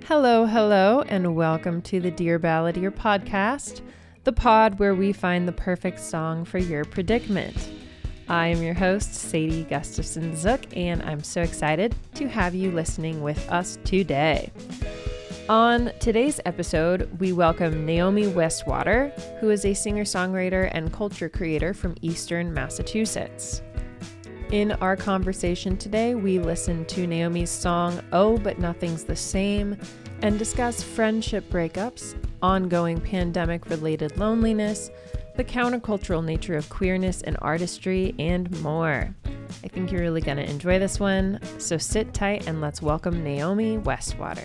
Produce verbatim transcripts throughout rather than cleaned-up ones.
Hello, hello, and welcome to the Dear Balladeer podcast, the pod where we find the perfect song for your predicament. I am your host, Sadie Gustafson Zook, and I'm so excited to have you listening with us today. On today's episode, we welcome Naomi Westwater, who is a singer-songwriter and culture creator from Eastern Massachusetts. In our conversation today, we listen to Naomi's song, Oh, But Nothing's the Same, and discuss friendship breakups, ongoing pandemic-related loneliness, the countercultural nature of queerness and artistry, and more. I think you're really going to enjoy this one, so sit tight and let's welcome Naomi Westwater.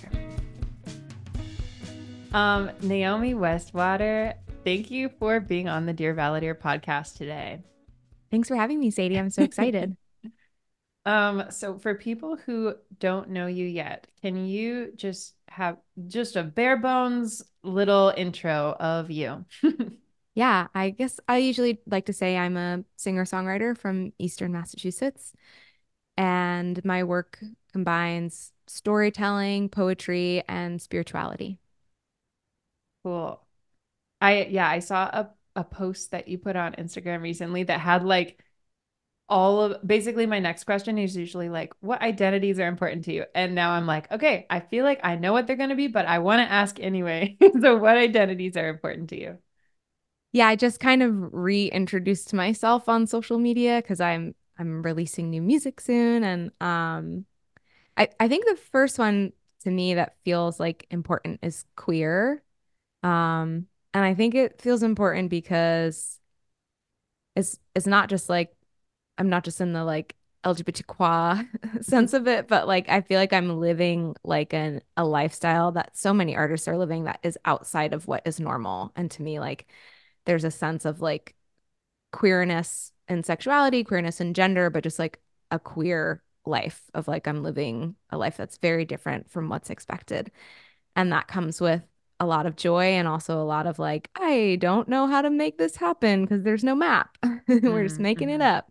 Um, Naomi Westwater, thank you for being on the Dear Balladeer podcast today. Thanks for having me, Sadie. I'm so excited. um, so for people who don't know you yet, can you just have just a bare bones little intro of you? Yeah, I guess I usually like to say I'm a singer-songwriter from Eastern Massachusetts, and my work combines storytelling, poetry, and spirituality. Cool. I yeah, I saw a, a post that you put on Instagram recently that had like all of basically my next question is usually like, what identities are important to you? And now I'm like, okay, I feel like I know what they're going to be, but I want to ask anyway. So what identities are important to you? Yeah, I just kind of reintroduced myself on social media because I'm I'm releasing new music soon, and um, I I think the first one to me that feels like important is queer, um, and I think it feels important because it's it's not just like I'm not just in the like L G B T Q sense of it, but like I feel like I'm living like an a lifestyle that so many artists are living that is outside of what is normal. And to me, like there's a sense of like queerness and sexuality, queerness and gender, but just like a queer life of like I'm living a life that's very different from what's expected. And that comes with a lot of joy and also a lot of like, I don't know how to make this happen because there's no map. We're just making it Mm-hmm. up.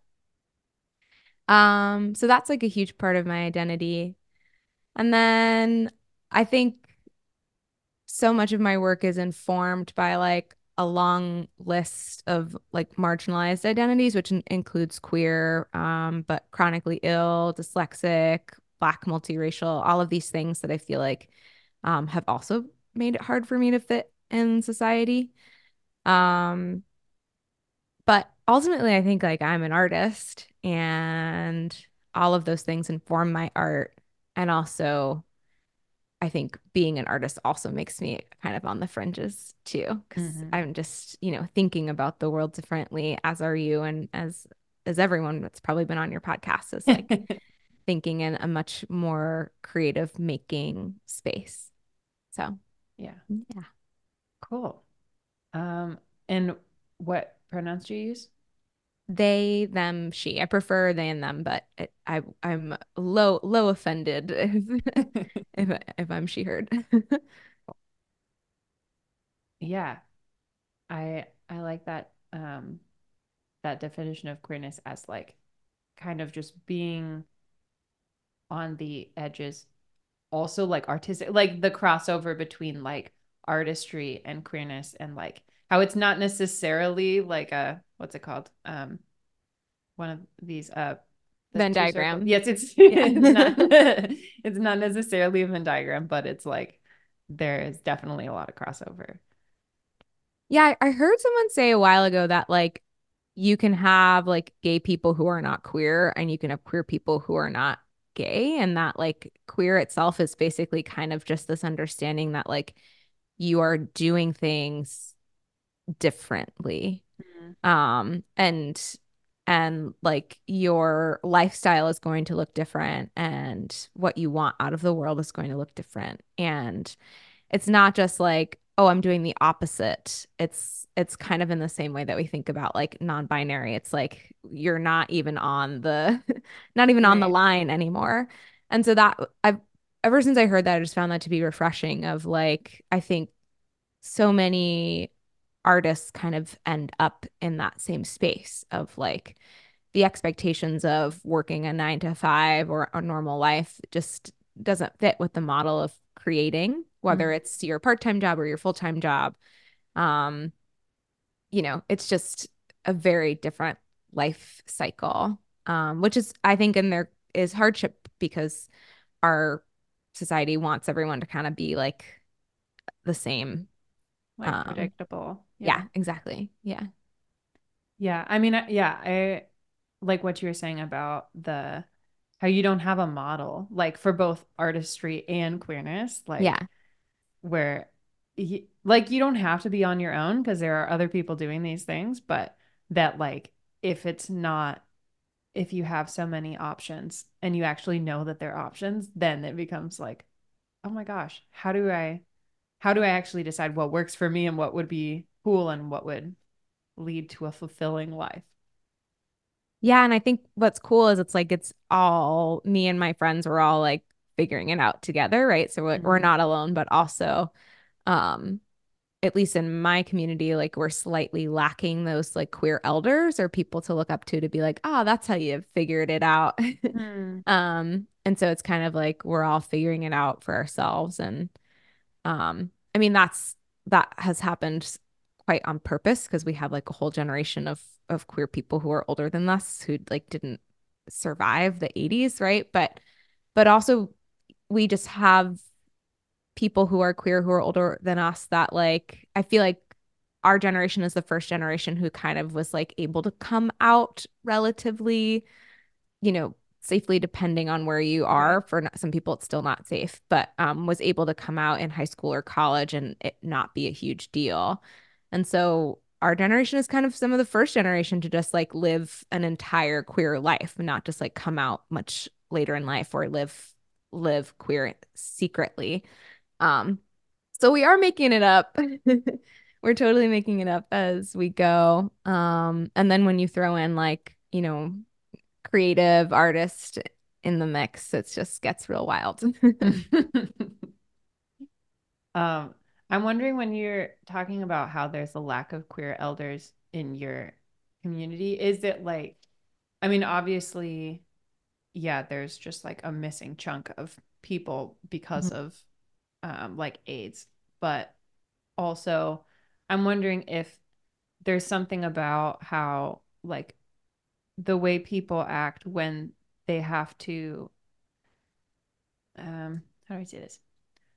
Um, so that's like a huge part of my identity. And then I think so much of my work is informed by like a long list of like marginalized identities, which in- includes queer, um, but chronically ill, dyslexic, Black, multiracial, all of these things that I feel like um, have also made it hard for me to fit in society. Um, but ultimately, I think like I'm an artist and all of those things inform my art. And also, I think being an artist also makes me kind of on the fringes too, because Mm-hmm. I'm just, you know, thinking about the world differently, as are you, and as as everyone that's probably been on your podcast is like thinking in a much more creative making space. So, Yeah. yeah. Cool. Um, and what pronouns do you use? They, them, she. I prefer they and them, but it, I I'm low low offended if if, if I'm she heard. Yeah, I I like that um that definition of queerness as like kind of just being on the edges, also like artistic, like the crossover between like artistry and queerness, and like how it's not necessarily like a what's it called? Um, one of these uh the Venn two circles. diagram. Yes, it's Yeah. it's not it's not necessarily a Venn diagram, but it's like there is definitely a lot of crossover. Yeah, I I heard someone say a while ago that like you can have like gay people who are not queer and you can have queer people who are not gay, and that like queer itself is basically kind of just this understanding that like you are doing things differently. Mhm. Um and and like your lifestyle is going to look different and what you want out of the world is going to look different. And it's not just like, oh, I'm doing the opposite. It's it's kind of in the same way that we think about like non-binary. It's like you're not even on the not even on the Right. line anymore. And so that I've ever since I heard that, I just found that to be refreshing of like, I think so many artists kind of end up in that same space of like the expectations of working a nine to five or a normal life just doesn't fit with the model of creating, whether Mhm. it's your part-time job or your full-time job. Um, you know, it's just a very different life cycle, um, which is, I think, and there is hardship because our society wants everyone to kind of be like the same. Like Um, predictable. yeah, Yeah. exactly. Yeah. Yeah. I mean, I- yeah, I like what you were saying about the how you don't have a model like for both artistry and queerness, like Yeah. where y like you don't have to be on your own because there are other people doing these things, but that like if it's not if you have so many options and you actually know that they're options, then it becomes like, oh my gosh, how do I how do I actually decide what works for me and what would be cool and what would lead to a fulfilling life? Yeah, and I think what's cool is it's like it's all me and my friends were all like figuring it out together, right? So we're, we're Mm-hmm. not alone, but also um at least in my community, like we're slightly lacking those like queer elders or people to look up to to be like, oh, that's how you figured it out. Hmm. Um, and so it's kind of like we're all figuring it out for ourselves. And um, I mean, that's that has happened quite on purpose because we have like a whole generation of of queer people who are older than us who like didn't survive the eighties, right? But but also we just have people who are queer who are older than us that like I feel like our generation is the first generation who kind of was like able to come out relatively, you know, safely depending on where you Right. are. For not, some people it's still not safe, but um was able to come out in high school or college and it not be a huge deal. And so our generation is kind of some of the first generation to just like live an entire queer life and not just like come out much later in life or live live queer secretly. Um, so we are making it up. We're totally making it up as we go. Um, and then when you throw in like, you know, creative artist in the mix, it just gets real wild. Um, I'm wondering when you're talking about how there's a lack of queer elders in your community, is it like, I mean, obviously, yeah, there's just like a missing chunk of people because Mhm. of um, like AIDS, but also I'm wondering if there's something about how like the way people act when they have to, um, how do I say this?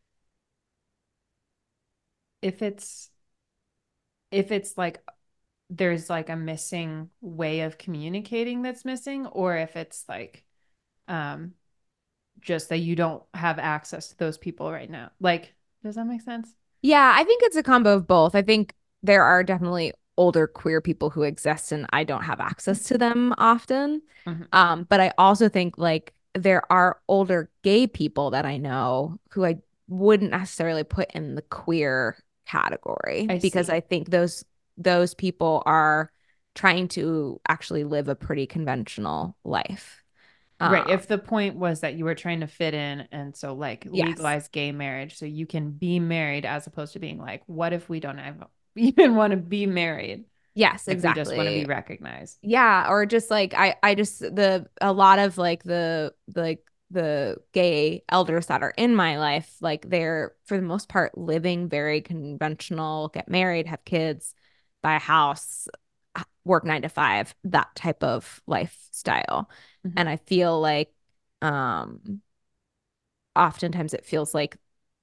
If it's if it's like there's like a missing way of communicating that's missing, or if it's like um just that you don't have access to those people right now. Like, does that make sense? Yeah, I think it's a combo of both. I think there are definitely older queer people who exist and I don't have access to them often. Mhm. Um, but I also think like there are older gay people that I know who I wouldn't necessarily put in the queer category I because I see. think those those people are trying to actually live a pretty conventional life. Right. Um, If the point was that you were trying to fit in and so like yes. legalize gay marriage so you can be married as opposed to being like, what if we don't have, even want to be married? Yes, Like we just want to exactly. be recognized. Yeah, or just like I I just the a lot of like the like the gay elders that are in my life, like they're for the most part living very conventional, get married, have kids, buy a house, work nine to five, that type of lifestyle. Mhm. And I feel like um oftentimes it feels like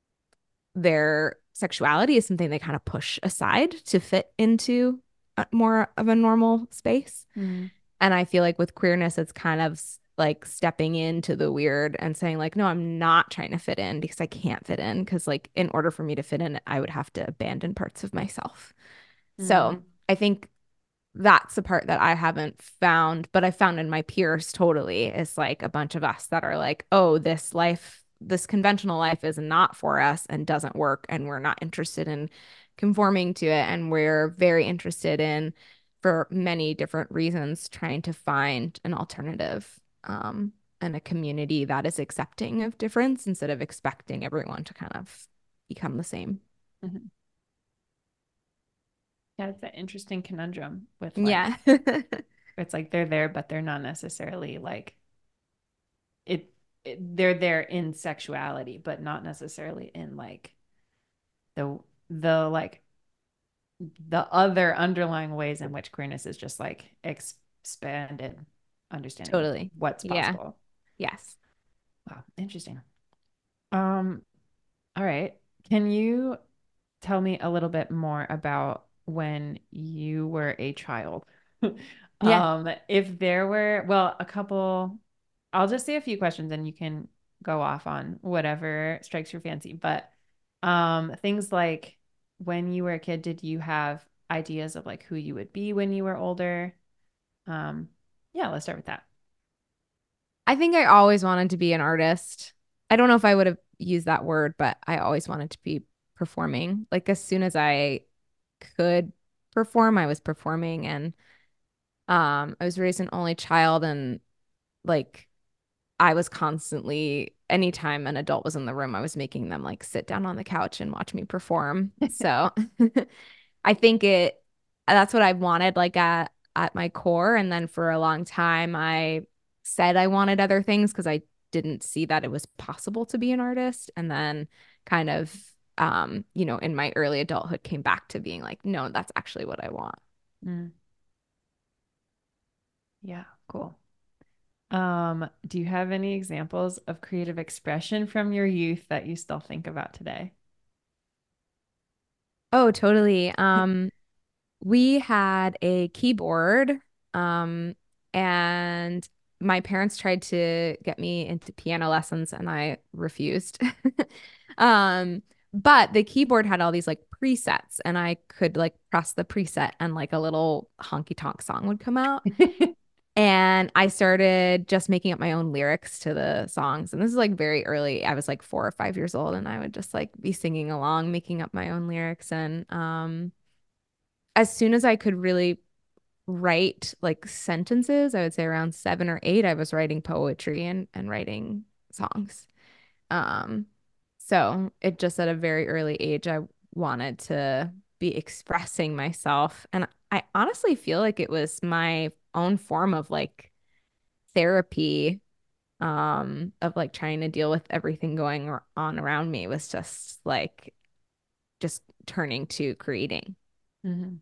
their sexuality is something they kind of push aside to fit into a, more of a normal space. Mm. And I feel like with queerness, it's kind of like stepping into the weird and saying, like, no, I'm not trying to fit in because I can't fit in. Because, like, in order for me to fit in, I would have to abandon parts of myself. So Mm. I think that's the part that I haven't found, but I found in my peers totally is like a bunch of us that are like, oh, this life, this conventional life is not for us and doesn't work. And we're not interested in conforming to it. And we're very interested in, for many different reasons, trying to find an alternative um, and a community that is accepting of difference instead of expecting everyone to kind of become the same. Mhm. Yeah, it's an interesting conundrum with like, Yeah. it's like they're there, but they're not necessarily like it. they're there in sexuality, but not necessarily in like the the like the other underlying ways in which queerness is just like expanded understanding of Totally. what's Yeah. possible. Yes. Wow, interesting. Um, all right. Can you tell me a little bit more about when you were a child? Yeah. Um, if there were, well, a couple, I'll just say a few questions and you can go off on whatever strikes your fancy. But um, things like when you were a kid, did you have ideas of like who you would be when you were older? Um, yeah, let's start with that. I think I always wanted to be an artist. I don't know if I would have used that word, but I always wanted to be performing. Like as soon as I could perform, I was performing and um I was raised an only child and like I was constantly anytime an adult was in the room, I was making them like sit down on the couch and watch me perform. So I think it that's what I wanted like at at my core. And then for a long time I said I wanted other things because I didn't see that it was possible to be an artist. And then kind of um, you know, in my early adulthood came back to being like, no, that's actually what I want. Mm, yeah, cool. Um, do you have any examples of creative expression from your youth that you still think about today? Oh, totally. Um, we had a keyboard, um, and my parents tried to get me into piano lessons and I refused. Um, but the keyboard had all these like presets and I could like press the preset and like a little honky tonk song would come out. And I started just making up my own lyrics to the songs. And this is like very early. I was like four or five years old and I would just like be singing along, making up my own lyrics. And um as soon as I could really write like sentences, I would say around seven or eight, I was writing poetry and, and writing songs. Um, so it just at a very early age, I wanted to be expressing myself. And I honestly feel like it was my own form of like therapy, um, of like trying to deal with everything going on around me was just like just turning to creating. Mhm.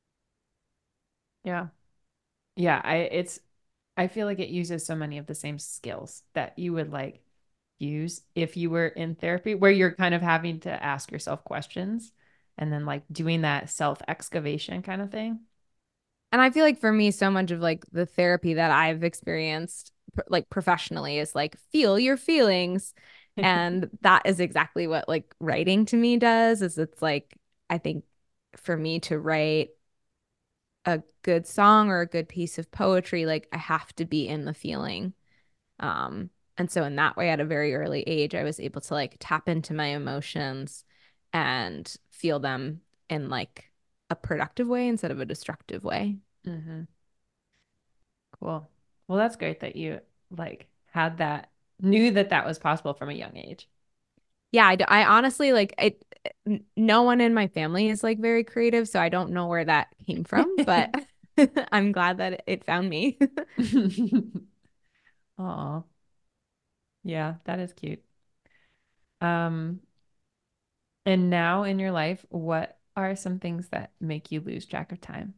Yeah. Yeah, I it's I feel like it uses so many of the same skills that you would like use if you were in therapy, where you're kind of having to ask yourself questions and then like doing that self-excavation kind of thing. And I feel like for me, so much of like the therapy that I've experienced, pr- like professionally, is like feel your feelings. And that is exactly what like writing to me does, is it's like, I think for me to write a good song or a good piece of poetry, like I have to be in the feeling. Um, and so in that way, at a very early age, I was able to like tap into my emotions and feel them in like a productive way instead of a destructive way. Hmm. Cool. Well, that's great that you like had that, knew that that was possible from a young age. Yeah, I, d- I honestly like it. n- No one in my family is like very creative, so I don't know where that came from, but I'm glad that it it found me. Oh, yeah, that is cute. Um, and now in your life, what are some things that make you lose track of time?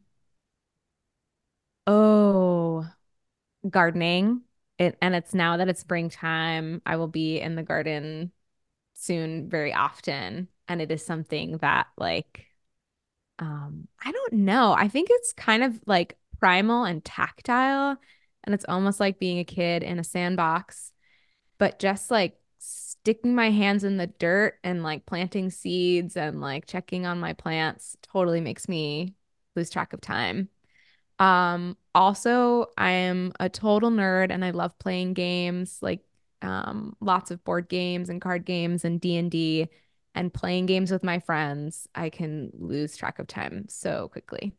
Oh, gardening. It and it's now that it's springtime, I will be in the garden soon very often, and it is something that like um I don't know. I think it's kind of like primal and tactile, and it's almost like being a kid in a sandbox but just like sticking my hands in the dirt and like planting seeds and like checking on my plants totally makes me lose track of time. Um, also, I am a total nerd and I love playing games, like um, lots of board games and card games and D and D and playing games with my friends. I can lose track of time so quickly.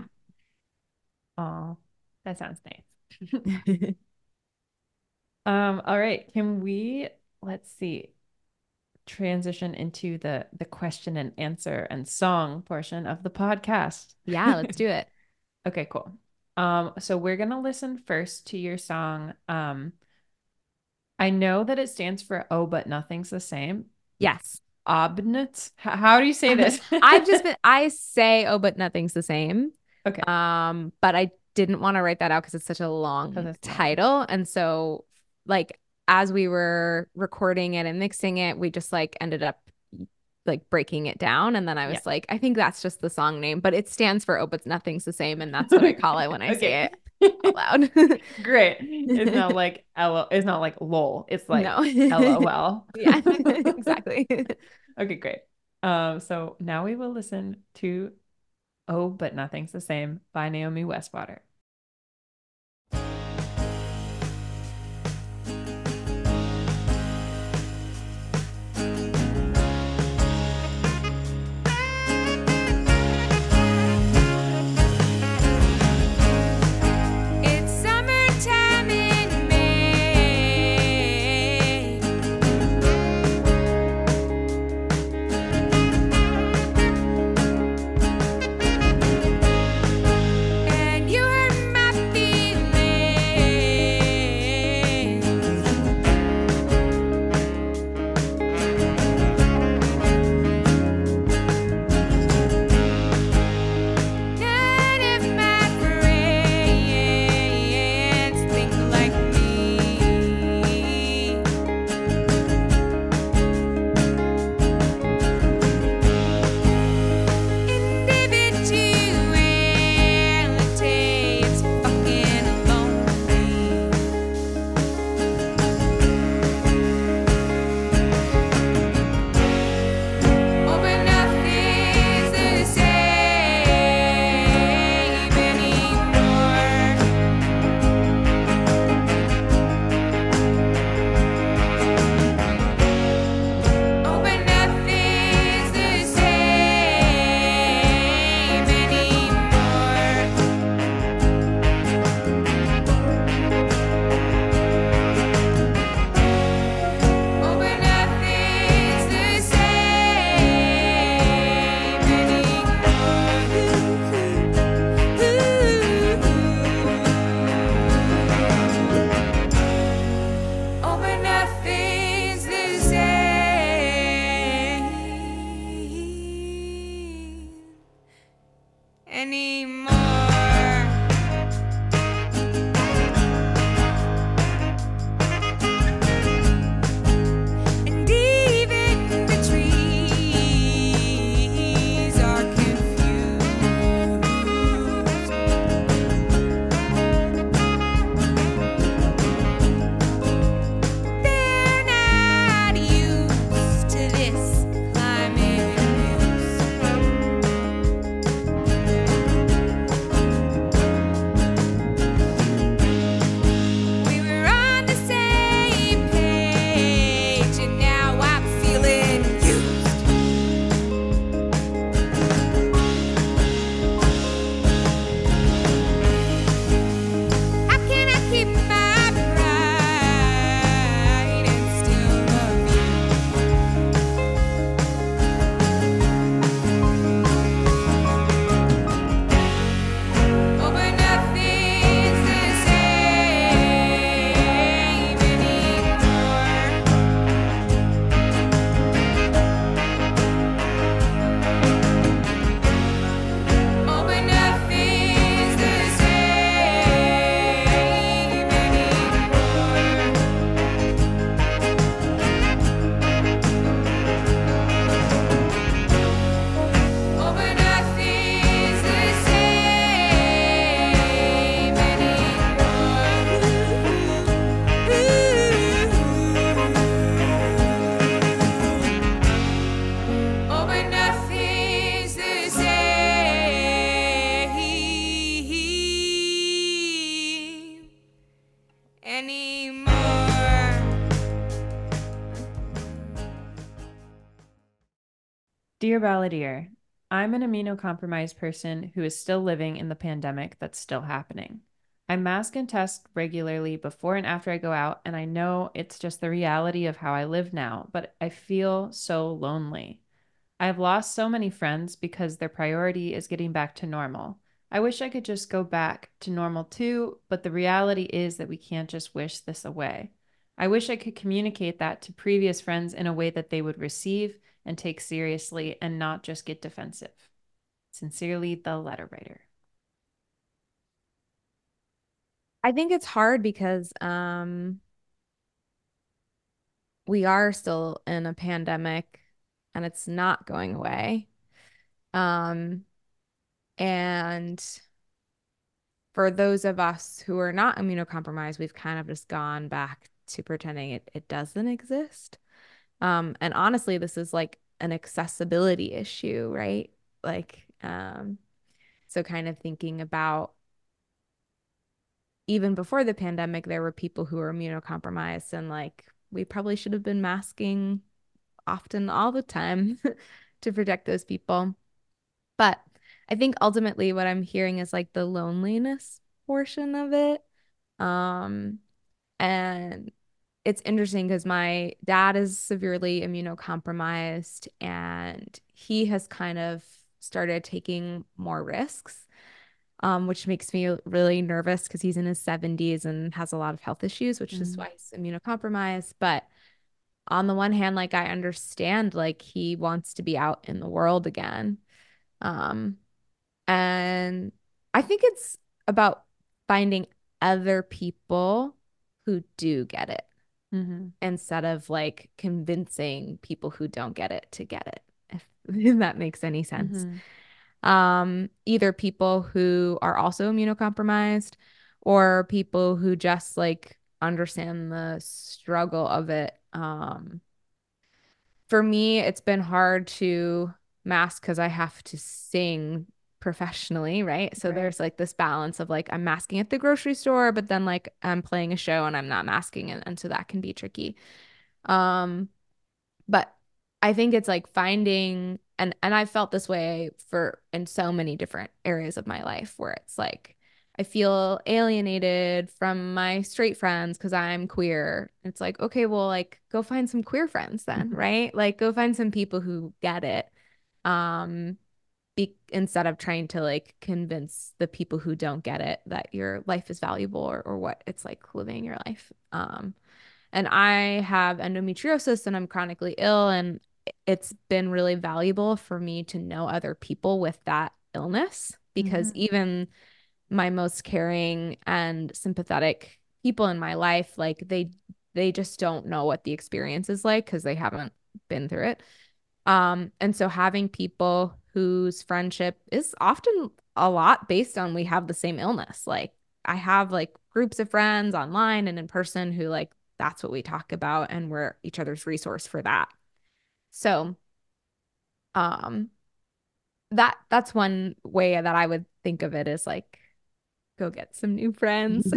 Oh, that sounds nice. Yeah. Um, all right. Can we, let's see, transition into the the question and answer and song portion of the podcast? Yeah, let's do it. Okay, cool. Um, so we're gonna listen first to your song, um, I know that it stands for oh, but nothing's the same. Yes. Obnut. H- how do you say this? I've just been, I say, oh, but nothing's the same. Okay. Um, but I didn't want to write that out because it's such a Because long it's long. title. And so, like, as we were recording it and mixing it, we just like ended up like breaking it down. And then I was Yeah. like, I think that's just the song name, but it stands for oh, but nothing's the same. And that's what I call it when I say Okay. it out loud. Great. It's not like L it's not like lol. It's like No. LOL. Yeah, exactly. Okay, great. Um, so now we will listen to Oh, But Nothing's the Same by Naomi Westwater. It's summertime in May, and you hurt my feelings. None of my friends think like me. Individuality is fucking lonely. Oh, but nothing's the same anymore. Oh, but nothing's the same anymore. Oh, but nothing's the same anymore. Oh, but nothing's the same anymore. And even the trees are confused. They're not used to this climate we were on the same page, and now I'm feeling used. How can I keep my pride and still love you? Oh, but nothing's the same anymore. Oh, but nothing's the same anymore. Oh, but nothing's the same anymore. Oh, but nothing's the same anymore. Dear Balladeer, I'm an immunocompromised person who is still living in the pandemic that's still happening. I mask and test regularly before and after I go out, and I know it's just the reality of how I live now, but I feel so lonely. I have lost so many friends because their priority is getting back to normal. I wish I could just go back to normal too, but the reality is that we can't just wish this away. I wish I could communicate that to previous friends in a way that they would receive and take seriously and not just get defensive. Sincerely, the letter writer. I think it's hard because um, we are still in a pandemic and it's not going away. Um, and for those of us who are not immunocompromised, we've kind of just gone back to pretending it, it doesn't exist. Um, and honestly, this is like an accessibility issue, right? Like, um, so kind of thinking about even before the pandemic, there were people who were immunocompromised, and like we probably should have been masking often all the time to protect those people. But I think ultimately what I'm hearing is like the loneliness portion of it. Um, and it's interesting because my dad is severely immunocompromised and he has kind of started taking more risks, um, which makes me really nervous because he's in his seventies and has a lot of health issues, which mm. is why he's immunocompromised. But on the one hand, like I understand, like he wants to be out in the world again. Um, and I think it's about finding other people who do get it mm-hmm. instead of like convincing people who don't get it to get it, if, if that makes any sense. Mm-hmm. Um, either people who are also immunocompromised or people who just like understand the struggle of it. Um, for me, it's been hard to mask because I have to sing professionally, right? So right. there's like this balance of like I'm masking at the grocery store, but then like I'm playing a show and I'm not masking, and, and so that can be tricky. Um, but I think it's like finding, and and I've felt this way for in so many different areas of my life where it's like I feel alienated from my straight friends because I'm queer. It's like, okay, well, like go find some queer friends then, right? Like go find some people who get it. Um, be instead of trying to like convince the people who don't get it that your life is valuable or, or what it's like living your life. Um, and I have endometriosis and I'm chronically ill, and it's been really valuable for me to know other people with that illness because mm-hmm. even my most caring and sympathetic people in my life, like they they just don't know what the experience is like because they haven't been through it. Um, and so having people whose friendship is often a lot based on we have the same illness. Like I have like groups of friends online and in person who like that's what we talk about and we're each other's resource for that. So um that that's one way that I would think of it is like go get some new friends.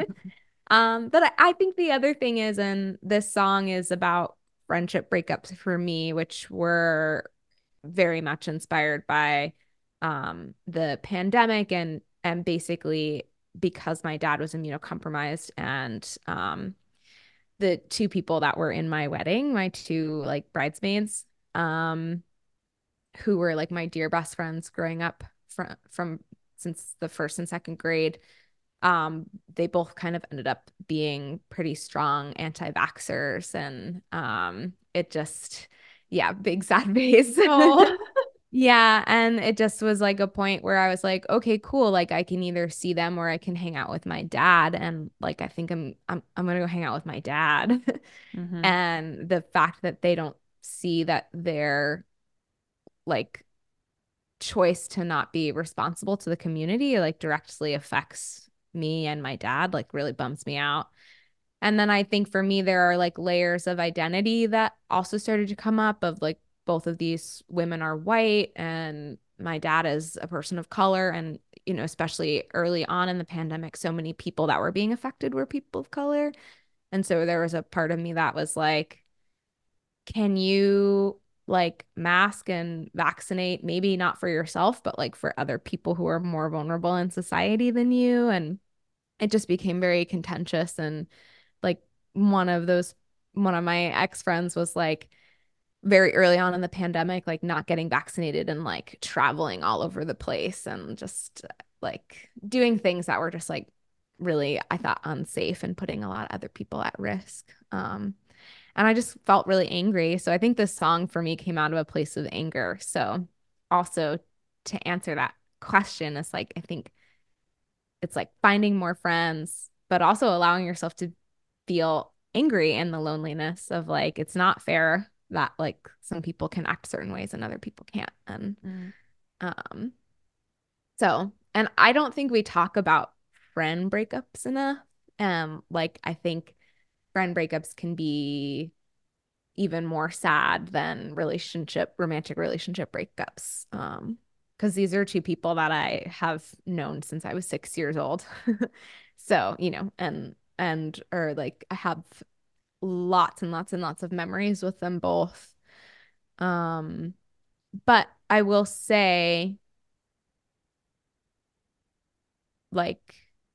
um, but I, I think the other thing is, and this song is about friendship breakups for me, which were very much inspired by um, the pandemic and and basically because my dad was immunocompromised and um, the two people that were in my wedding, my two like bridesmaids, um, who were like my dear best friends growing up from from since the first and second grade, um, they both kind of ended up being pretty strong anti-vaxxers. And um, it just, yeah, big sad face. Oh. Yeah. And it just was like a point where I was like, okay, cool. Like I can either see them or I can hang out with my dad. And like, I think I'm, I'm, I'm going to go hang out with my dad. Mm-hmm. And the fact that they don't see that they're like, choice to not be responsible to the community like directly affects me and my dad, like really bums me out. And then I think for me there are like layers of identity that also started to come up of like both of these women are white and my dad is a person of color, and you know especially early on in the pandemic so many people that were being affected were people of color. And so there was a part of me that was like, can you like mask and vaccinate, maybe not for yourself, but like for other people who are more vulnerable in society than you? And it just became very contentious. And like one of those, one of my ex-friends was like very early on in the pandemic, like not getting vaccinated and like traveling all over the place and just like doing things that were just like really, I thought, unsafe and putting a lot of other people at risk. Um, and I just felt really angry. So I think this song for me came out of a place of anger. So also to answer that question, it's like, I think it's like finding more friends, but also allowing yourself to feel angry in the loneliness of like, it's not fair that like some people can act certain ways and other people can't. And Mm. um, so, and I don't think we talk about friend breakups enough. Um, like I think friend breakups can be even more sad than relationship, romantic relationship breakups. Um, because these are two people that I have known since I was six years old. So, you know, and and or like I have lots and lots and lots of memories with them both. Um, but I will say, like,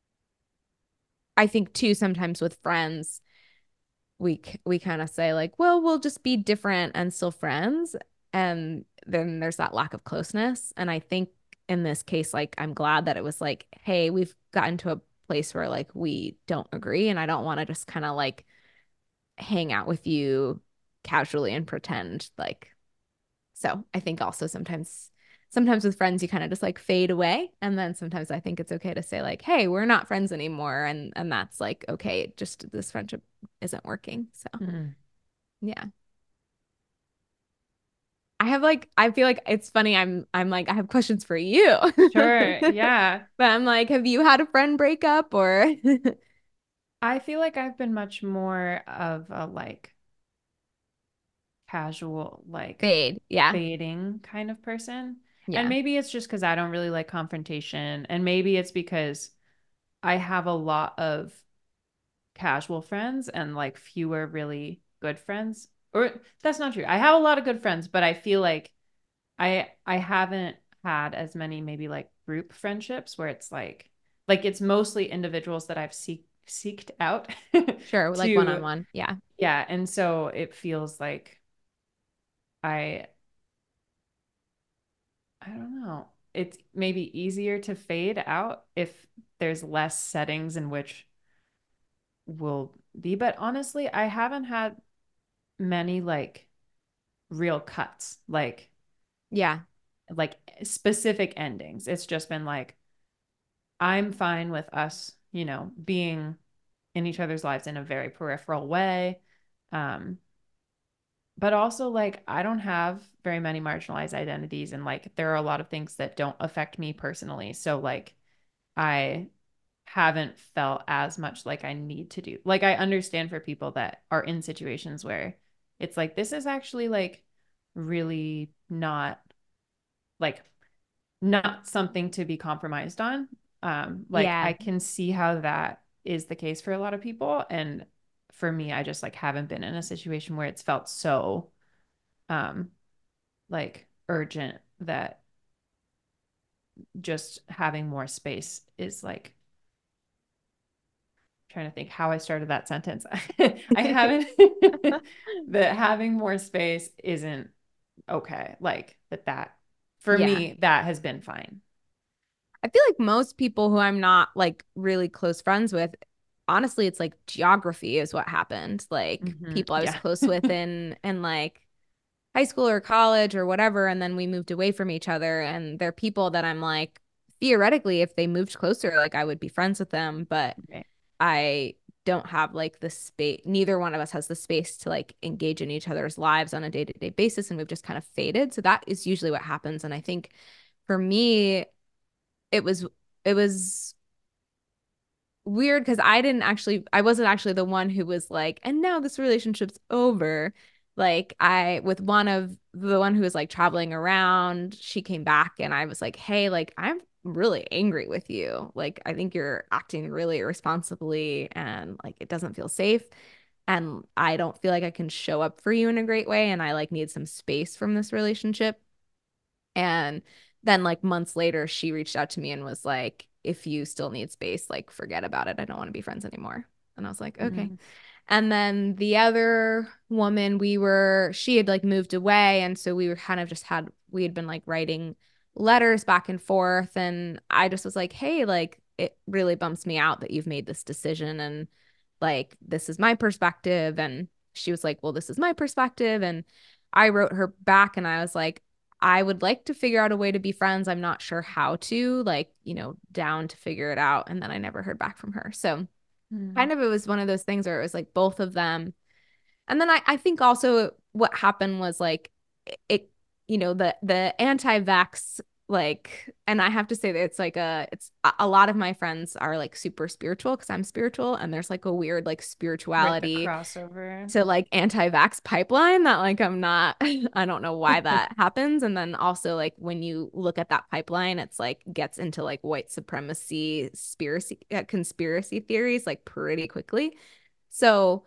I think too, sometimes with friends, we we kind of say like, well, we'll just be different and still friends. And then there's that lack of closeness. And I think in this case, like, I'm glad that it was like, hey, we've gotten to a place where like we don't agree, and I don't want to just kind of like hang out with you casually and pretend like. So I think also sometimes sometimes with friends you kind of just like fade away, and then sometimes I think it's okay to say like, hey, we're not friends anymore, and and that's like okay, just this friendship isn't working. So Mm. yeah. I have like I feel like it's funny, I'm I'm like I have questions for you. Sure. Yeah. But I'm like, have you had a friend breakup or I feel like I've been much more of a like casual, like fade? Yeah. fading kind of person. And Yeah. maybe it's just because I don't really like confrontation. And maybe it's because I have a lot of casual friends and like fewer really good friends. Or that's not true. I have a lot of good friends, but I feel like I I haven't had as many maybe like group friendships where it's like like it's mostly individuals that I've seek seeked out Sure, like one on to one. Yeah. yeah, and so it feels like I I don't know. It's maybe easier to fade out if there's less settings in which will be, but honestly, I haven't had many like real cuts, like Yeah. like specific endings. It's just been like I'm fine with us, you know, being in each other's lives in a very peripheral way. Um, but also like I don't have very many marginalized identities and like there are a lot of things that don't affect me personally. So like I haven't felt as much like I need to do. Like I understand for people that are in situations where it's like this is actually like really not like not something to be compromised on. Um, like Yeah. I can see how that is the case for a lot of people. And for me, I just like haven't been in a situation where it's felt so um like urgent that just having more space is like trying to think how I started that sentence. I haven't that having more space isn't okay. Like that that for Yeah. me that has been fine. I feel like most people who I'm not like really close friends with, honestly, it's like geography is what happened. Like Mhm. people I was Yeah. close with in in like high school or college or whatever, and then we moved away from each other. And they're people that I'm like, theoretically, if they moved closer, like I would be friends with them, but Right. I don't have like the space. Neither one of us has the space to like engage in each other's lives on a day-to-day basis, and we've just kind of faded. So that is usually what happens. And I think for me, it was it was weird because I didn't actually I wasn't actually the one who was like, and now this relationship's over. Like I with one of the one who was like traveling around, she came back and I was like, hey, like I'm really angry with you. Like I think you're acting really irresponsibly and like it doesn't feel safe. And I don't feel like I can show up for you in a great way. And I like need some space from this relationship. And then like months later, she reached out to me and was like, if you still need space, like forget about it. I don't want to be friends anymore. And I was like, okay. Mm. And then the other woman, we were, she had like moved away. And so we were kind of just had, we had been like writing letters back and forth. And I just was like, hey, like, it really bumps me out that you've made this decision, and like this is my perspective. And she was like, well, this is my perspective. And I wrote her back and I was like, I would like to figure out a way to be friends. I'm not sure how to, like, you know, down to figure it out. And then I never heard back from her. So Mm. kind of it was one of those things where it was like both of them. And then I, I think also what happened was like it, it you know, the the anti-vax, like, and I have to say that it's like a it's a, a lot of my friends are like super spiritual because I'm spiritual, and there's like a weird like Right, the spirituality crossover. to like anti-vax pipeline that like I'm not I don't know why that happens. And then also like when you look at that pipeline, it's like gets into like white supremacy conspiracy uh, conspiracy theories like pretty quickly. So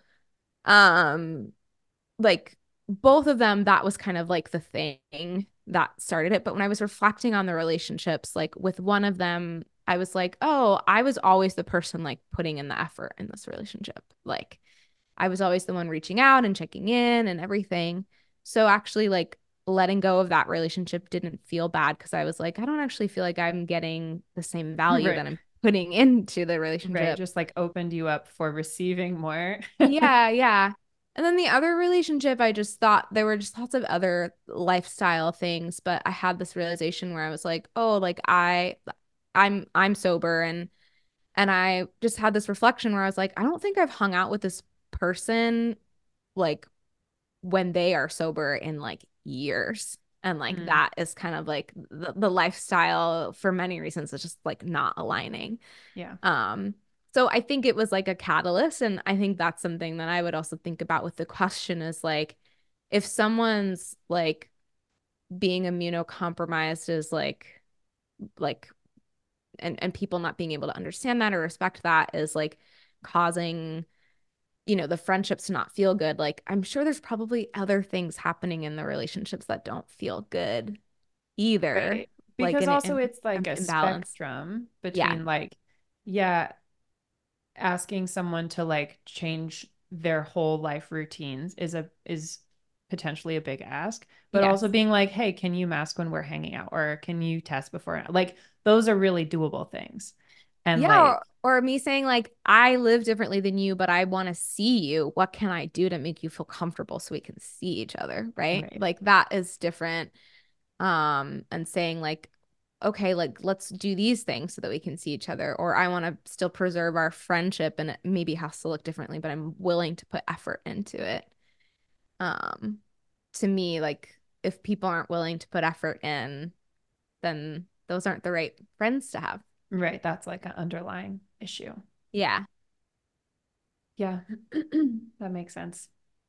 um like both of them, that was kind of like the thing that started it. But when I was reflecting on the relationships, like with one of them, I was like, oh, I was always the person like putting in the effort in this relationship. Like I was always the one reaching out and checking in and everything. So actually like letting go of that relationship didn't feel bad because I was like, I don't actually feel like I'm getting the same value Right. that I'm putting into the Right. relationship. Just like opened you up for receiving more. Yeah, yeah. And then the other relationship, I just thought there were just lots of other lifestyle things, but I had this realization where I was like, oh, like I I'm I'm sober, and and I just had this reflection where I was like, I don't think I've hung out with this person like when they are sober in like years. And like Mm. that is kind of like the, the lifestyle for many reasons is just like not aligning. Yeah. Um, so I think it was like a catalyst. And I think that's something that I would also think about with the question is like, if someone's like being immunocompromised is like, like, and, and people not being able to understand that or respect that is like causing, you know, the friendships to not feel good. Like, I'm sure there's probably other things happening in the relationships that don't feel good either. Right. Like Because an, also an it's like a imbalance. spectrum Yeah. between like, yeah, asking someone to like change their whole life routines is a is potentially a big ask, but Yes. also being like, hey, can you mask when we're hanging out, or can you test before? Like those are really doable things. And Yeah, like, or, or me saying like I live differently than you, but I want to see you. What can I do to make you feel comfortable so we can see each other, right? right. Like that is different. Um, and saying like, okay, like let's do these things so that we can see each other. Or I want to still preserve our friendship and it maybe has to look differently, but I'm willing to put effort into it. Um, to me, like if people aren't willing to put effort in, then those aren't the right friends to have. Right. That's like an underlying issue. Yeah. Yeah. That makes sense.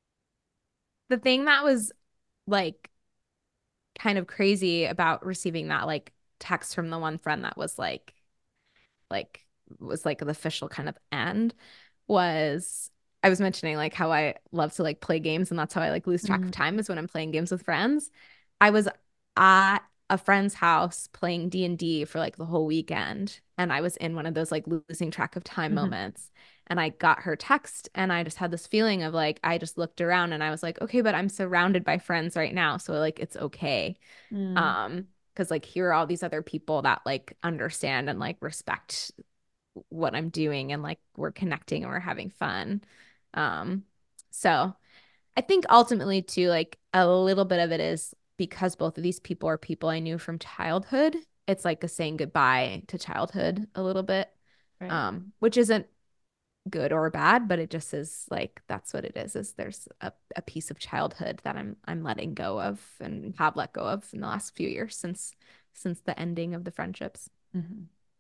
The thing that was like kind of crazy about receiving that like text from the one friend that was like like was like the official kind of end was I was mentioning like how I love to like play games, and that's how I like lose track of Mhm. time is when I'm playing games with friends. I was at a friend's house playing D and D for like the whole weekend, and I was in one of those like losing track of time Mhm. moments, and I got her text, and I just had this feeling of like I just looked around and I was like, okay, but I'm surrounded by friends right now, so like it's okay. Mm. Um because like here are all these other people that like understand and like respect what I'm doing, and like we're connecting and we're having fun. Um, so I think ultimately too, like a little bit of it is because both of these people are people I knew from childhood. It's like a saying goodbye to childhood a little bit, Right. um, which isn't good or bad, but it just is like that's what it is. Is there's a, a piece of childhood that I'm I'm letting go of and have let go of in the last few years since since the ending of the friendships. Mm-hmm.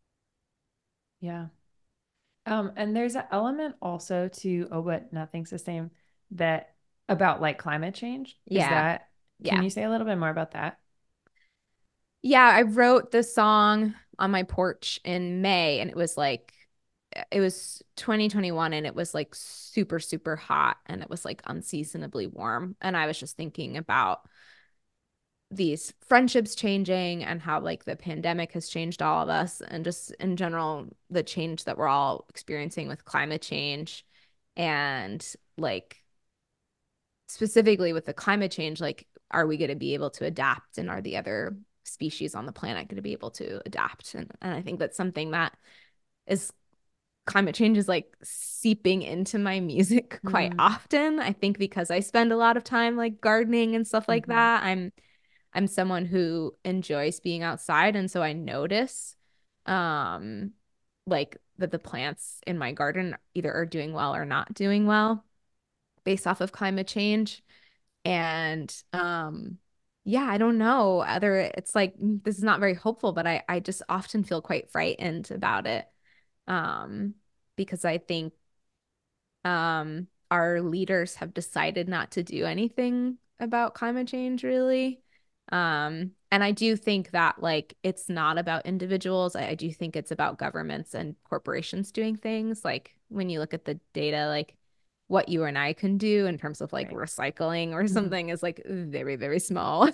Yeah. Um, and there's an element also to Oh, but nothing's the same that about like climate change. Is Yeah. that, can Yeah. you say a little bit more about that? Yeah, I wrote the song on my porch in May, and it was like it was twenty twenty-one, and it was like super super hot, and it was like unseasonably warm, and I was just thinking about these friendships changing and how like the pandemic has changed all of us, and just in general the change that we're all experiencing with climate change, and like specifically with the climate change, like are we going to be able to adapt, and are the other species on the planet going to be able to adapt? And, and I think that's something that is climate change is like seeping into my music quite Mm. often. I think because I spend a lot of time like gardening and stuff like Mhm. that. I'm I'm someone who enjoys being outside, and so I notice um like that the plants in my garden either are doing well or not doing well based off of climate change. And um yeah, I don't know. Other it's like mm, this is not very hopeful, but I I just often feel quite frightened about it. Um because I think um our leaders have decided not to do anything about climate change really. Um and I do think that like it's not about individuals. I, I do think it's about governments and corporations doing things. Like when you look at the data, like what you and I can do in terms of like Right. recycling or Mhm. something is like very, very small.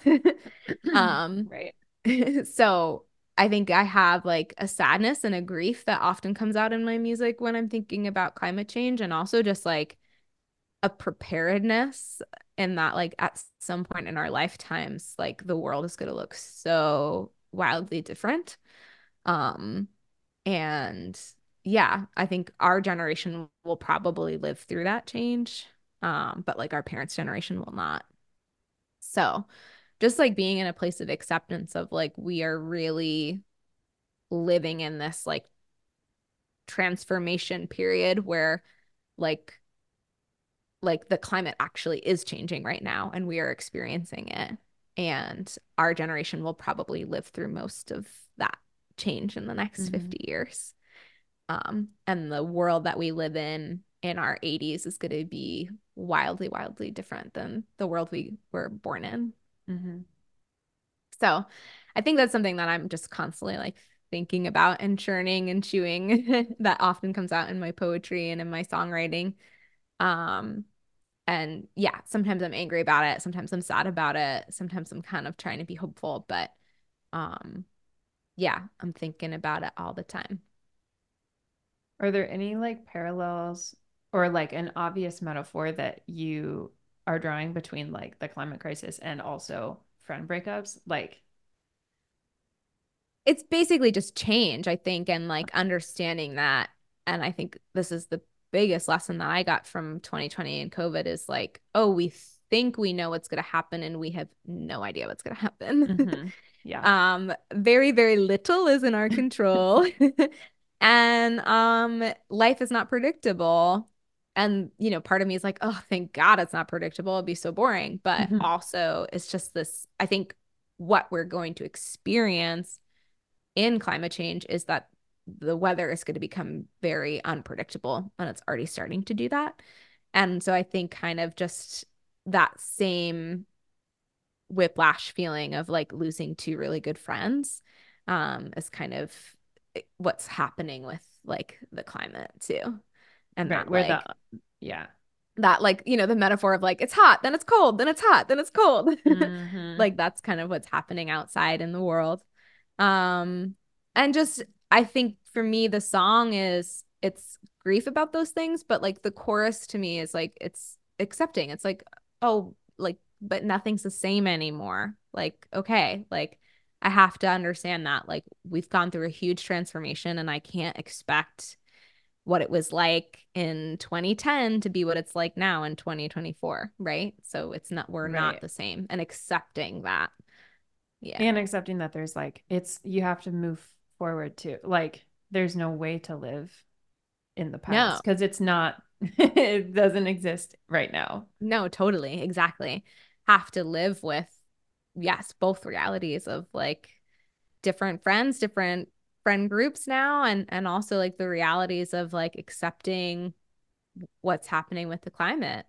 Um Right. so I think I have like a sadness and a grief that often comes out in my music when I'm thinking about climate change, and also just like a preparedness in that like at some point in our lifetimes like the world is going to look so wildly different. Um and yeah, I think our generation will probably live through that change. Um but like our parents' generation will not. So just like being in a place of acceptance of like we are really living in this like transformation period where like like the climate actually is changing right now and we are experiencing it, and our generation will probably live through most of that change in the next Mhm. fifty years. Um and the world that we live in in our eighties is going to be wildly wildly different than the world we were born in. Mhm. So I think that's something that I'm just constantly like thinking about and churning and chewing that often comes out in my poetry and in my songwriting. Um, and yeah, sometimes I'm angry about it, sometimes I'm sad about it, sometimes I'm kind of trying to be hopeful, but um, yeah, I'm thinking about it all the time. Are there any like parallels or like an obvious metaphor that you are drawing between like the climate crisis and also friend breakups? Like, It's basically just change, I think, and like understanding that. And I think this is the biggest lesson that I got from twenty twenty and COVID is like, oh, we think we know what's going to happen and we have no idea what's going to happen. mm-hmm. Yeah. Um, very, very little is in our control. And um, life is not predictable. And, you know, part of me is like, oh, thank God it's not predictable. It'd be so boring. But Mhm. also, it's just this, I think what we're going to experience in climate change is that the weather is going to become very unpredictable, and it's already starting to do that. And so I think kind of just that same whiplash feeling of like losing two really good friends um is kind of what's happening with like the climate too. And Right. that Where the, like yeah. that like, you know, the metaphor of like it's hot, then it's cold, then it's hot, then it's cold. Mm-hmm. Like that's kind of what's happening outside in the world. Um and just I think for me the song is it's grief about those things, but like the chorus to me is like it's accepting. It's like, oh, like but nothing's the same anymore. Like, okay, like I have to understand that like we've gone through a huge transformation and I can't expect what it was like in twenty ten to be what it's like now in twenty twenty-four, right? So it's not, we're not Right. the same, and accepting that. Yeah. And accepting that there's like, it's, you have to move forward too. Like, there's no way to live in the No, past because it's not, it doesn't exist right now. no, totally. Exactly. Have to live with, yes, both realities of like different friends, different friend groups now, and and also like the realities of like accepting what's happening with the climate.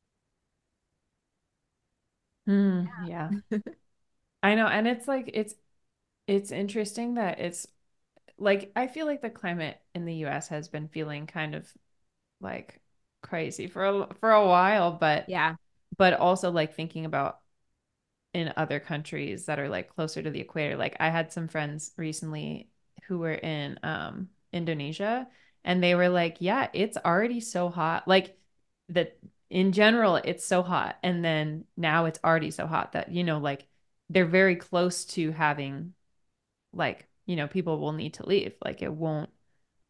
Mm, yeah. I know. And it's like, it's, it's interesting that it's like, I feel like the climate in the U S has been feeling kind of like crazy for a, for a while, but, Yeah. but also like thinking about in other countries that are like closer to the equator. Like I had some friends recently who were in um Indonesia and they were like, yeah, it's already so hot. Like that in general, it's so hot. And then now it's already so hot that, you know, like they're very close to having like, you know, people will need to leave. Like it won't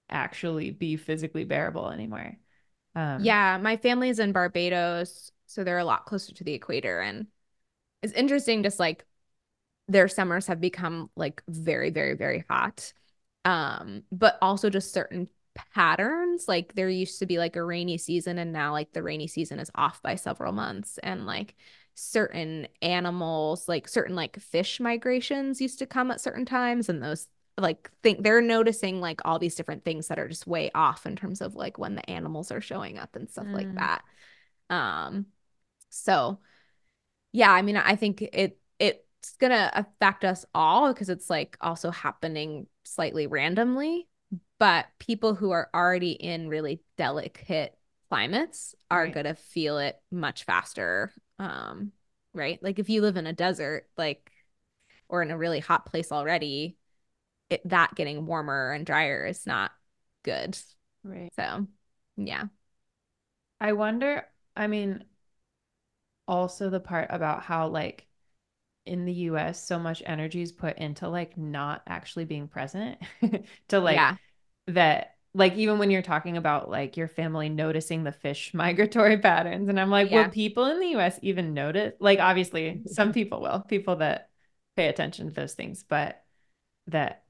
actually be physically bearable anymore. Um, Yeah, my family's in Barbados, so they're a lot closer to the equator. And it's interesting, just like their summers have become like very, very, very hot. Um, but also just certain patterns. Like there used to be like a rainy season, and now like the rainy season is off by several months. And like certain animals, like certain like fish migrations used to come at certain times, and those like think they're noticing like all these different things that are just way off in terms of like when the animals are showing up and stuff like mm, that. Um, so yeah, I mean, I think it it's gonna affect us all because it's like also happening slightly randomly. But people who are already in really delicate climates are right. gonna feel it much faster. Um, right? Like if you live in a desert, like or in a really hot place already, it that getting warmer and drier is not good. Right. So, yeah. I wonder, I mean, also the part about how like in the U S so much energy is put into like not actually being present to like Yeah. that like even when you're talking about like your family noticing the fish migratory patterns and I'm like, will Yeah. people in the U S even notice? Like obviously some people will, people that pay attention to those things, but that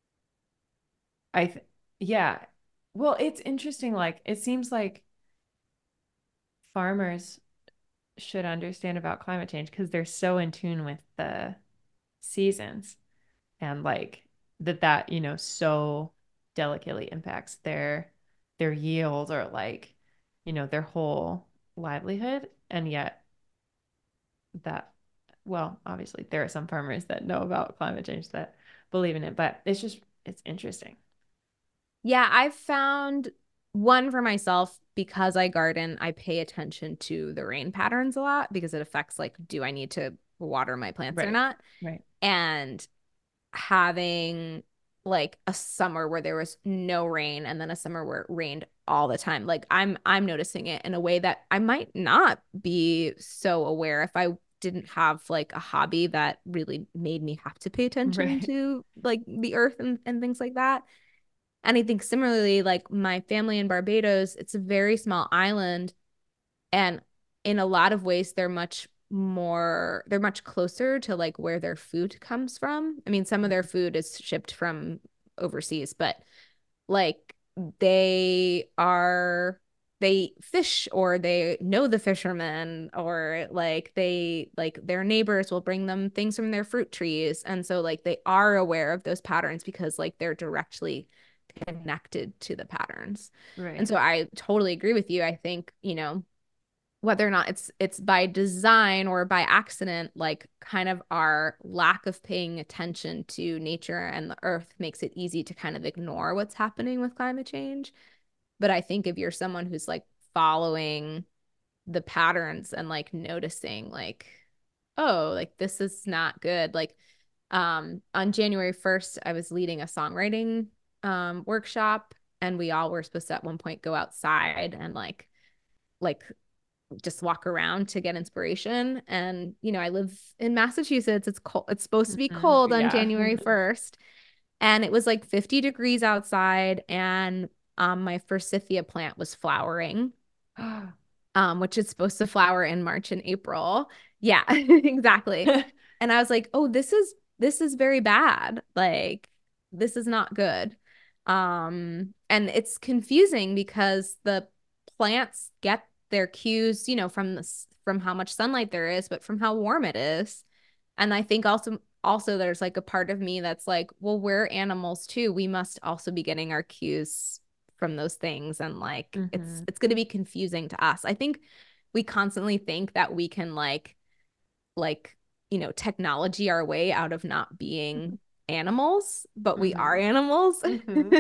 I th yeah. Well, it's interesting. Like it seems like farmers should understand about climate change because they're so in tune with the seasons and like that that you know so delicately impacts their their yield or like you know their whole livelihood and yet that well obviously there are some farmers that know about climate change that believe in it but it's just it's interesting. Yeah, I've found one for myself because I garden, I pay attention to the rain patterns a lot because it affects like, do I need to water my plants or Right, not? right. And having like a summer where there was no rain and then a summer where it rained all the time. Like I'm I'm noticing it in a way that I might not be so aware if I didn't have like a hobby that really made me have to pay attention Right. to like the earth and, and things like that. And I think similarly, like my family in Barbados, it's a very small island. And in a lot of ways, they're much more, they're much closer to like where their food comes from. I mean, some of their food is shipped from overseas, but like they are, they fish or they know the fishermen or like they, like their neighbors will bring them things from their fruit trees. And so like they are aware of those patterns because like they're directly connected to the patterns. And Right. so I totally agree with you. I think, you know, whether or not it's it's by design or by accident, like kind of our lack of paying attention to nature and the earth makes it easy to kind of ignore what's happening with climate change. But I think if you're someone who's like following the patterns and like noticing like, oh, like this is not good. Like um on January first, I was leading a songwriting um workshop and we all were supposed to at one point go outside and like like just walk around to get inspiration. And, you know, I live in Massachusetts. It's cold. It's supposed to be Mhm. cold on Yeah. January first. And it was like fifty degrees outside. And um, my forsythia plant was flowering, um, which is supposed to flower in March and April. Yeah, exactly. And I was like, oh, this is this is very bad. Like, this is not good. Um, and it's confusing because the plants get their cues, you know, from this from how much sunlight there is, but from how warm it is. And I think also also there's like a part of me that's like, well, we're animals too. We must also be getting our cues from those things. And like it's hmm it's gonna be confusing to us. I think we constantly think that we can like like, you know, technology our way out of not being animals, but we are hmm animals. hmm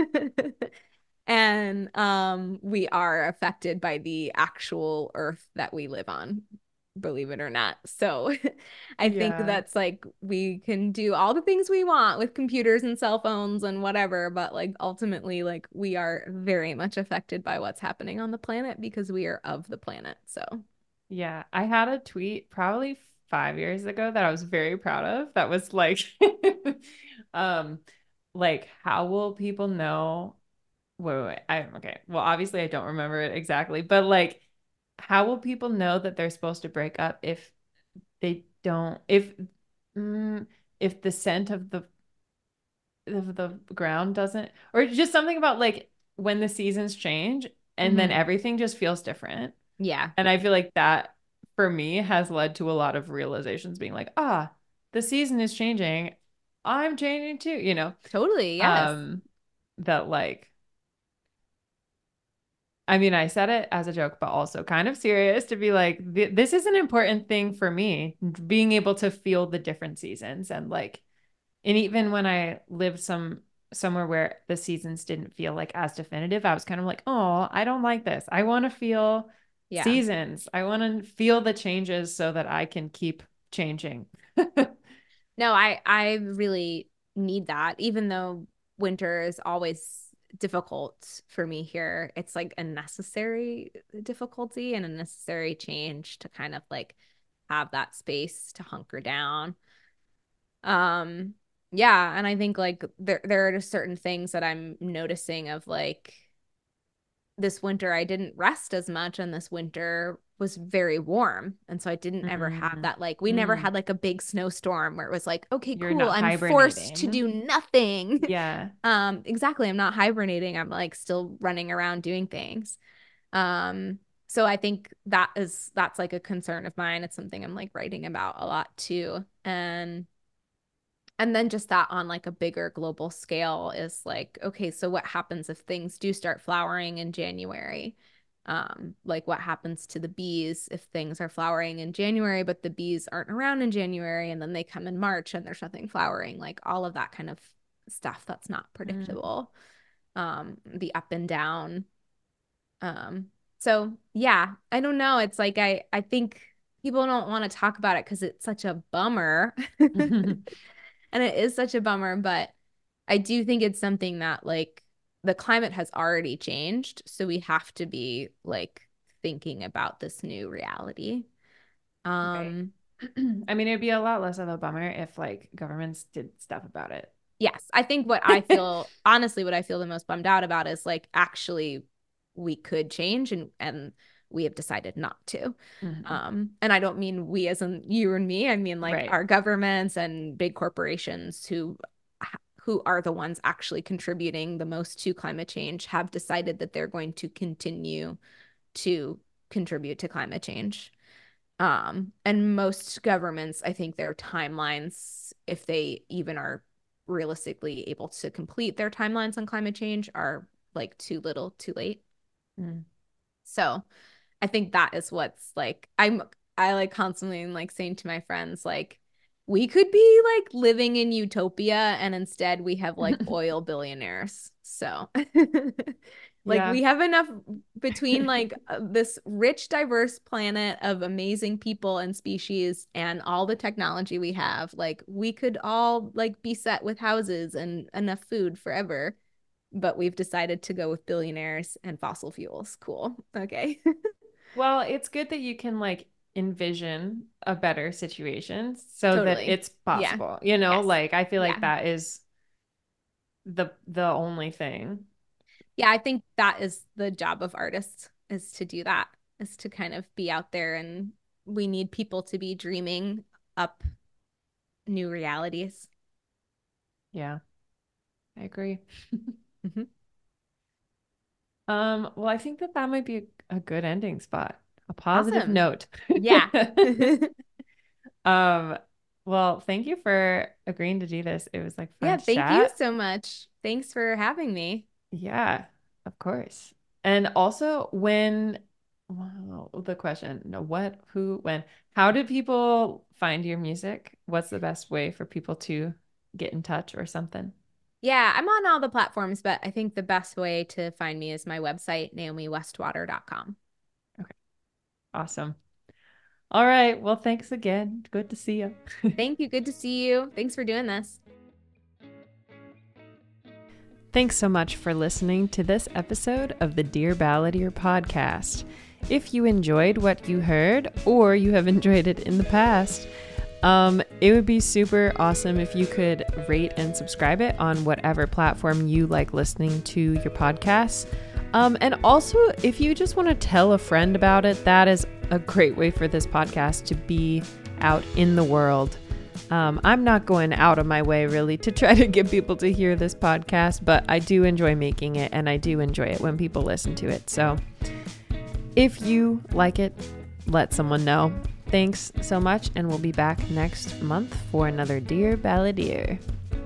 And um we are affected by the actual earth that we live on, believe it or not. So I think Yeah. that's like we can do all the things we want with computers and cell phones and whatever, but like ultimately like we are very much affected by what's happening on the planet because we are of the planet. So Yeah, I had a tweet probably five years ago that I was very proud of. That was like, um, like how will people know wait, wait, wait. I okay. Well, obviously I don't remember it exactly, but like, how will people know that they're supposed to break up if they don't? If mm, if the scent of the of the ground doesn't, or just something about like when the seasons change and then Mhm. everything just feels different. Yeah. And I feel like that for me has led to a lot of realizations being like, ah, the season is changing. I'm changing too, you know? Totally. Yes. Um, that like, I mean, I said it as a joke, but also kind of serious to be like, th- this is an important thing for me, being able to feel the different seasons. And like, and even when I lived some somewhere where the seasons didn't feel like as definitive, I was kind of like, oh, I don't like this. I want to feel Yeah. seasons. I want to feel the changes so that I can keep changing. No, I I really need that. Even though winter is always difficult for me here, it's like a necessary difficulty and a necessary change to kind of like have that space to hunker down. Um, yeah, and I think like there there are just certain things that I'm noticing of like this winter I didn't rest as much, and this winter was very warm, and so I didn't ever have Mm, that, like we never mm. had like a big snowstorm where it was like, okay, You're cool, not I'm forced to hibernating. do nothing. Yeah. Um, exactly, I'm not hibernating, I'm like still running around doing things. Um, so I think that is that's like a concern of mine. It's something I'm like writing about a lot too. And and then just that on like a bigger global scale is like, okay, so what happens if things do start flowering in January? Um, like what happens to the bees if things are flowering in January, but the bees aren't around in January and then they come in March and there's nothing flowering, like all of that kind of stuff that's not predictable. Mm. Um, the up and down. Um, so yeah, I don't know. It's like I I think people don't want to talk about it because it's such a bummer. And it is such a bummer, but I do think it's something that like the climate has already changed. So we have to be like thinking about this new reality. Um, right. I mean, it'd be a lot less of a bummer if like governments did stuff about it. Yes. I think what I feel, honestly, what I feel the most bummed out about is like actually we could change and, and we have decided not to. Mm-hmm. Um, and I don't mean we as in you and me. I mean like right. our governments and big corporations who who are the ones actually contributing the most to climate change have decided that they're going to continue to contribute to climate change. Um, and most governments, I think their timelines, if they even are realistically able to complete their timelines on climate change, are like too little, too late. Mm. So I think that is what's like, I'm, I like constantly like saying to my friends, like, we could be like living in utopia and instead we have like oil billionaires. So like yeah. we have enough between like this rich, diverse planet of amazing people and species and all the technology we have, like we could all like be set with houses and enough food forever. But we've decided to go with billionaires and fossil fuels. Cool. Okay. Well, it's good that you can like envision a better situation so totally. That it's possible. Yeah. You know, yes. like I feel like yeah. that is the the only thing. Yeah, I think that is the job of artists, is to do that, is to kind of be out there, and we need people to be dreaming up new realities. Yeah. I agree. Mm-hmm. Um, well, I think that that might be a, a good ending spot. A positive awesome. Note. Yeah. um, well, thank you for agreeing to do this. It was like fun yeah, to thank chat. you so much. Thanks for having me. Yeah, of course. And also when wow, the question, no, what, who, when, how do people find your music? What's the best way for people to get in touch or something? Yeah, I'm on all the platforms, but I think the best way to find me is my website, naomi westwater dot com. Okay. Awesome. All right. Well, thanks again. Good to see you. Thank you. Good to see you. Thanks for doing this. Thanks so much for listening to this episode of the Dear Balladeer podcast. If you enjoyed what you heard, or you have enjoyed it in the past, um, it would be super awesome if you could rate and subscribe it on whatever platform you like listening to your podcasts. Um, and also, if you just want to tell a friend about it, that is a great way for this podcast to be out in the world. Um, I'm not going out of my way really to try to get people to hear this podcast, but I do enjoy making it, and I do enjoy it when people listen to it. So if you like it, let someone know. Thanks so much, and we'll be back next month for another Dear Balladeer.